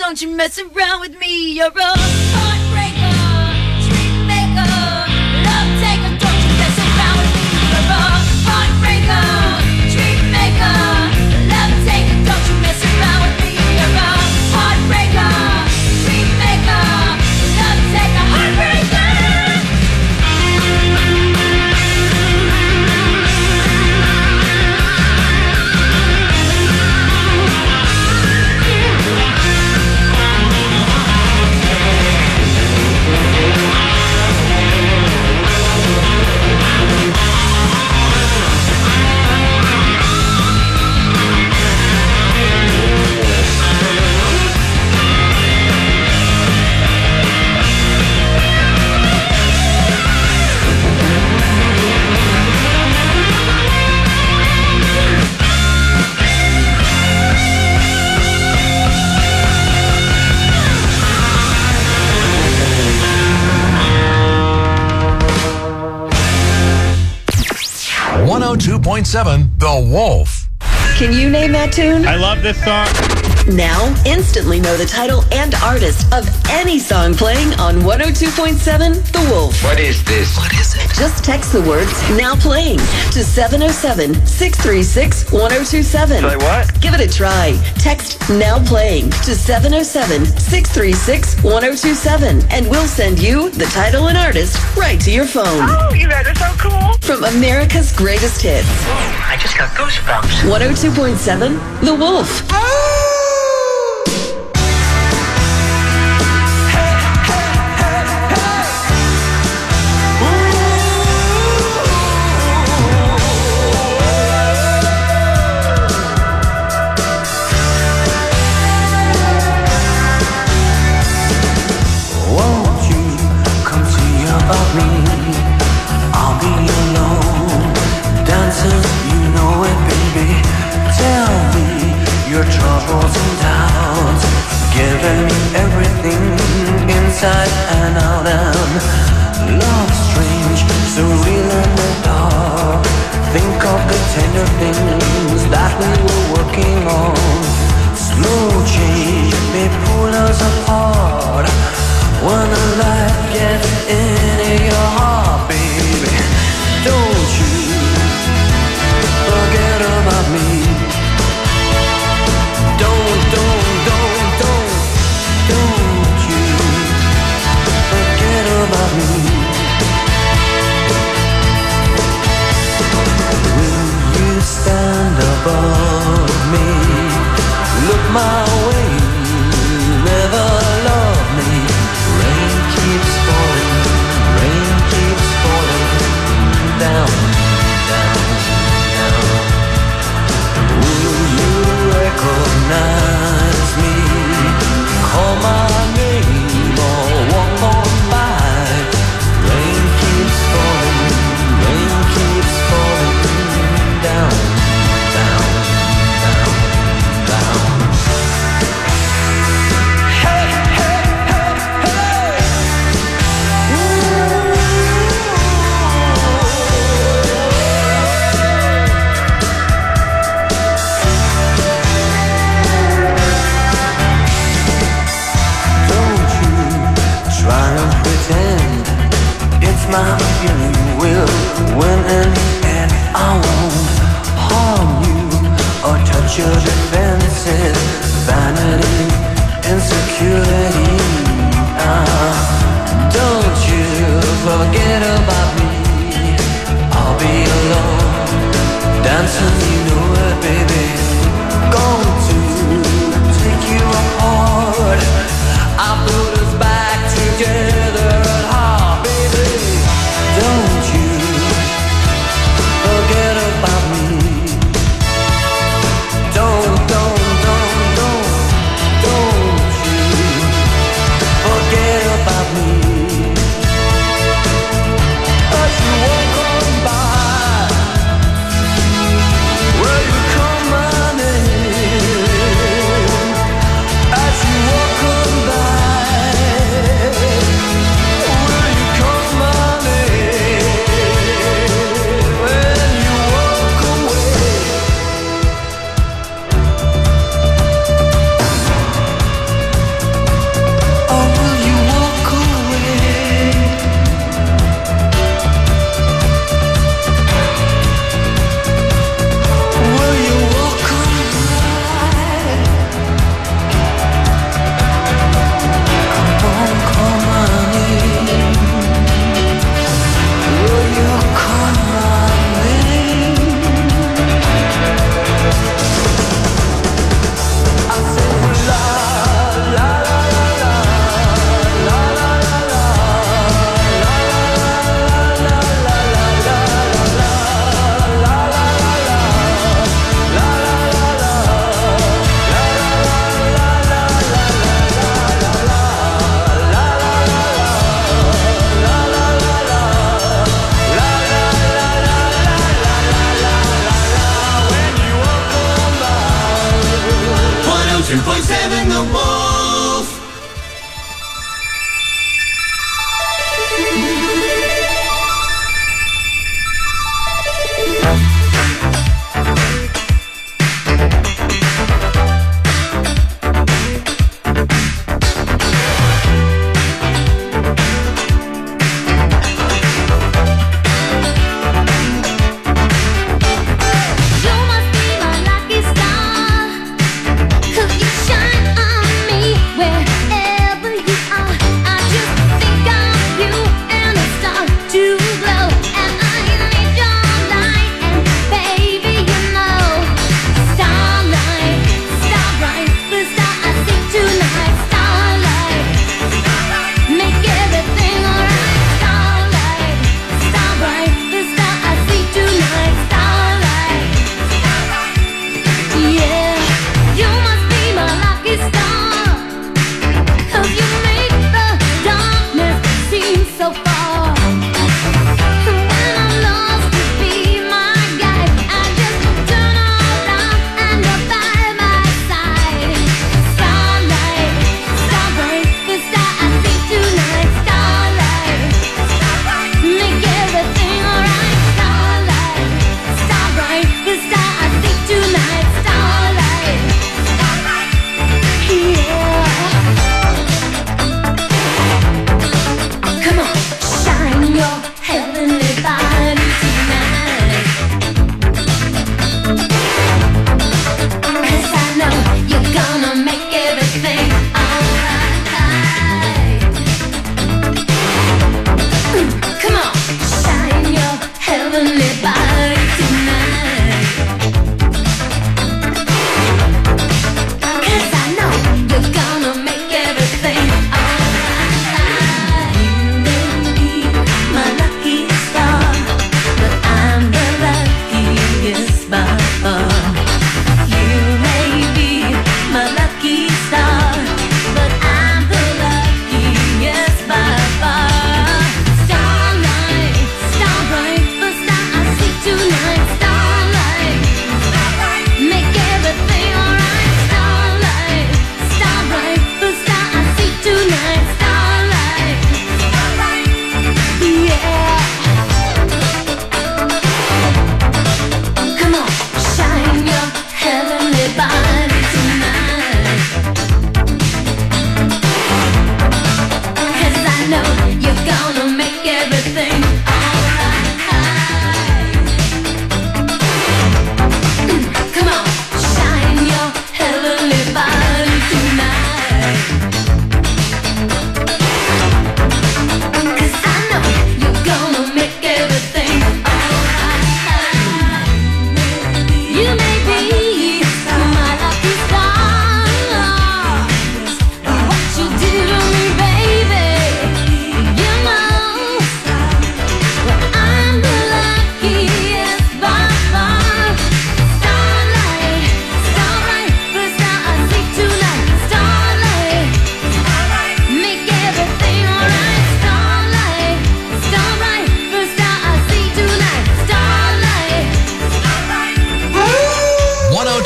don't you mess around with me. You're a heartbreaker, dream maker, love taker, don't you mess around with me. You're a heartbreaker, dream maker, love taker, don't you mess around with me. You're a heartbreaker, dream maker, love taker, heartbreaker. The Wolf. Can you name that tune? I love this song. Now, instantly know the title and artist of any song playing on 102.7 The Wolf. What is this? What is it? Just text the words "now playing" to 707-636-1027. Say what? Give it a try. Text "now playing" to 707-636-1027 and we'll send you the title and artist right to your phone. Oh, you guys are so cool. From America's greatest hits. I just got goosebumps. 102.7 The Wolf. Inside and out and love strange, surreal in the dark. Think of the tender things that we were working on. Slow change may pull us apart. When the light gets into your heart, baby, don't you forget about me. Don't about me. Will you stand above me? Look my way, never love me. Rain keeps falling down, down, down. Will you recognize me? Call my name or walk on by. Rain keeps falling down, down, down, down.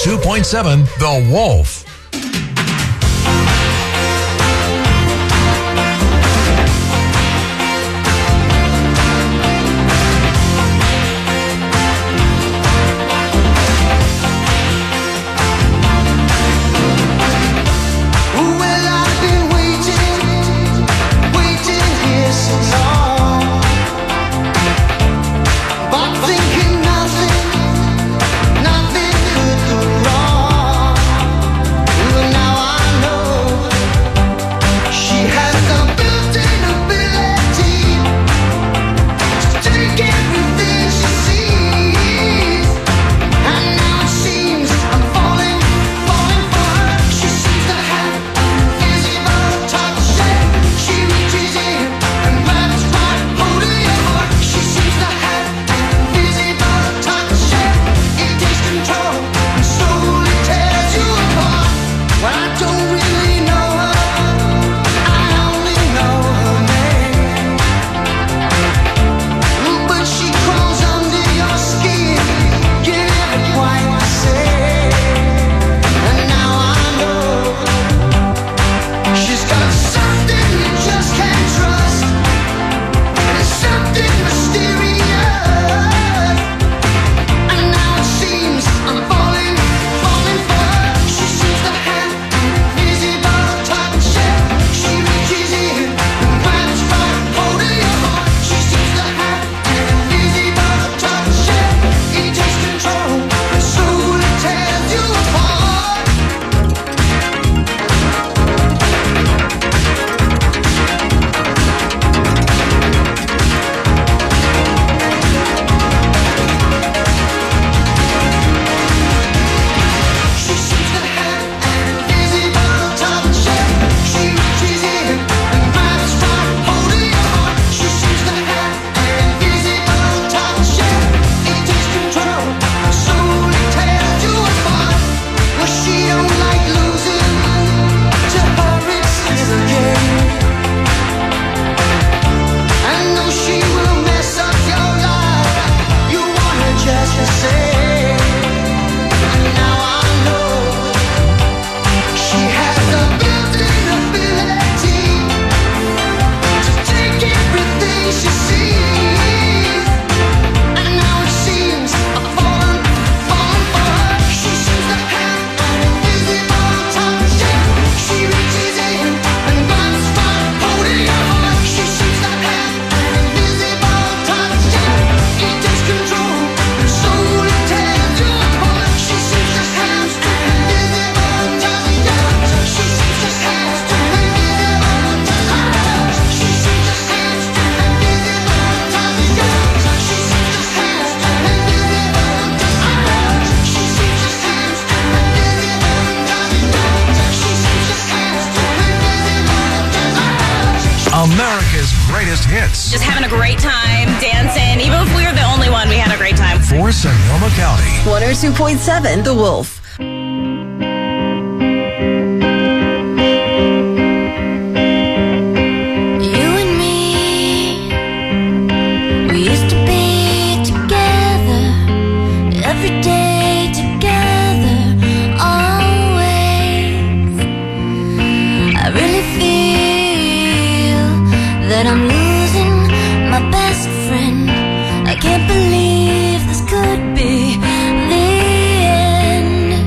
102.7 The Wolf. Nothing could go wrong. America's greatest hits. Just having a great time, dancing. Even if we were the only one, we had a great time. For Sonoma County. 102.7 The Wolf. That I'm losing my best friend. I can't believe this could be the end.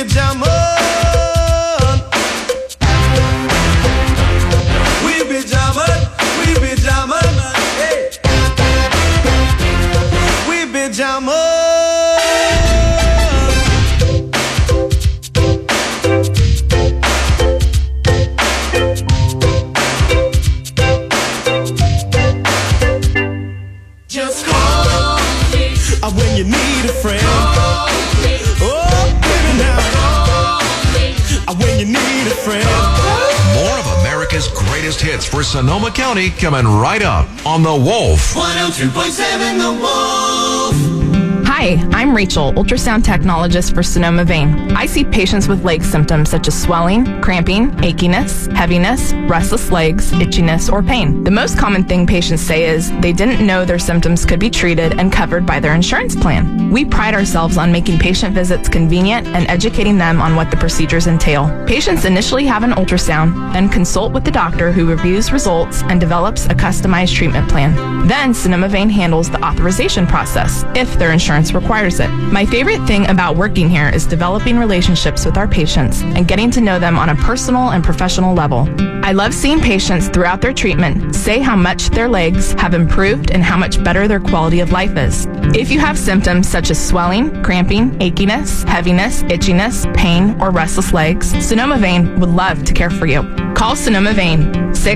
be jamming. We be jamming, hey. We be jamming. Just call me. When you need a friend. Call me. Oh, baby, now. Call me. When you need a friend. More of America's greatest hits for Sonoma County coming right up on The Wolf. 102.7 The Wolf. Hi, I'm Rachel, ultrasound technologist for Sonoma Vein. I see patients with leg symptoms such as swelling, cramping, achiness, heaviness, restless legs, itchiness, or pain. The most common thing patients say is they didn't know their symptoms could be treated and covered by their insurance plan. We pride ourselves on making patient visits convenient and educating them on what the procedures entail. Patients initially have an ultrasound, then consult with the doctor who reviews results and develops a customized treatment plan. Then Sonoma Vein handles the authorization process if their insurance requires it. My favorite thing about working here is developing relationships with our patients and getting to know them on a personal and professional level. I love seeing patients throughout their treatment say how much their legs have improved and how much better their quality of life is. If you have symptoms such as swelling, cramping, achiness, heaviness, itchiness, pain, or restless legs, Sonoma Vein would love to care for you. Call Sonoma Vein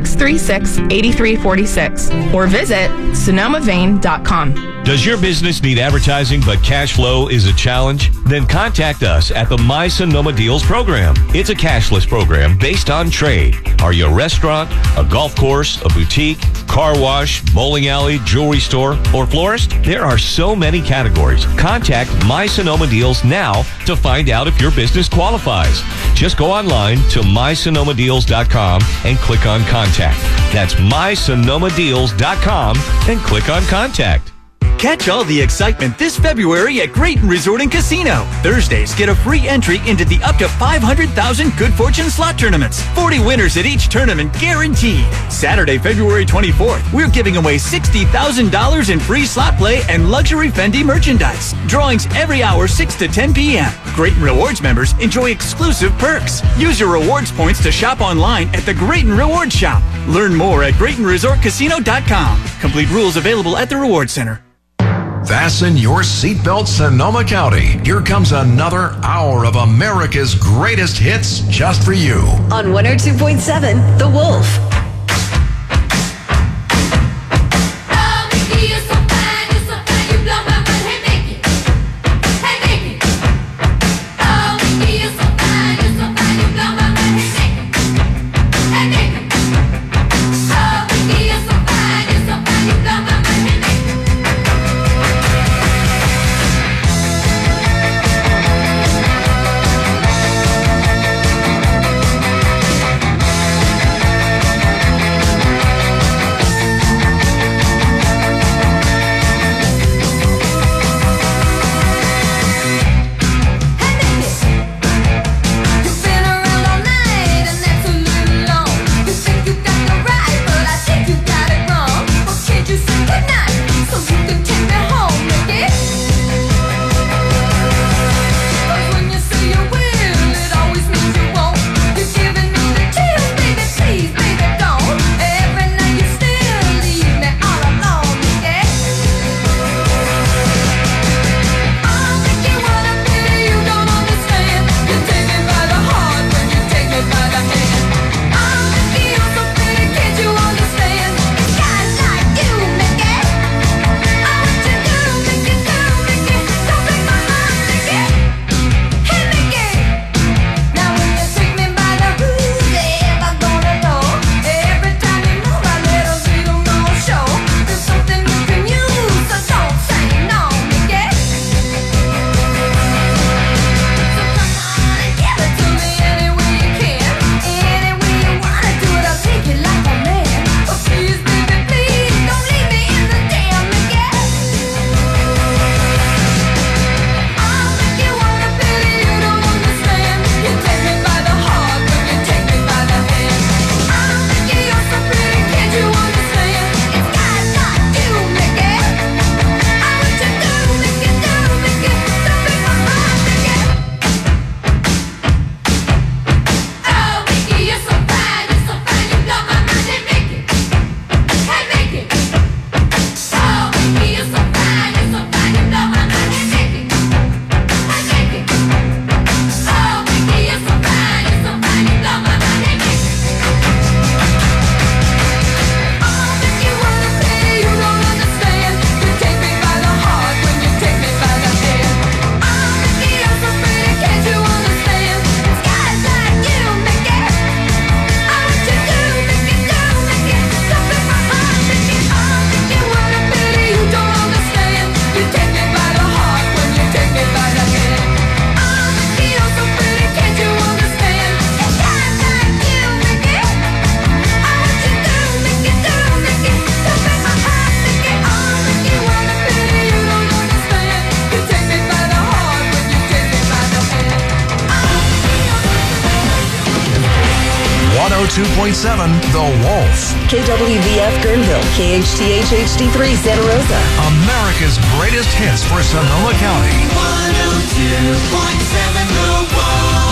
636-8346 or visit sonomavein.com. Does your business need advertising but cash flow is a challenge? Then contact us at the My Sonoma Deals program. It's a cashless program based on trade. Are you a restaurant, a golf course, a boutique, car wash, bowling alley, jewelry store, or florist? There are so many categories. Contact My Sonoma Deals now to find out if your business qualifies. Just go online to mysonomadeals.com and click on Contact. That's mysonomadeals.com and click on Contact. Catch all the excitement this February at Grayton Resort and Casino. Thursdays, get a free entry into the up to 500,000 Good Fortune slot tournaments. 40 winners at each tournament guaranteed. Saturday, February 24th, we're giving away $60,000 in free slot play and luxury Fendi merchandise. Drawings every hour, 6 to 10 p.m. Grayton Rewards members enjoy exclusive perks. Use your rewards points to shop online at the Grayton Rewards Shop. Learn more at GraytonResortCasino.com. Complete rules available at the Reward Center. Fasten your seatbelt, Sonoma County. Here comes another hour of America's greatest hits just for you. On 102.7 The Wolf. 102.7 The Wolf. KWVF Guerneville, KHTH HD3 Santa Rosa. America's greatest hits for Sonoma County. 102.7 The Wolf.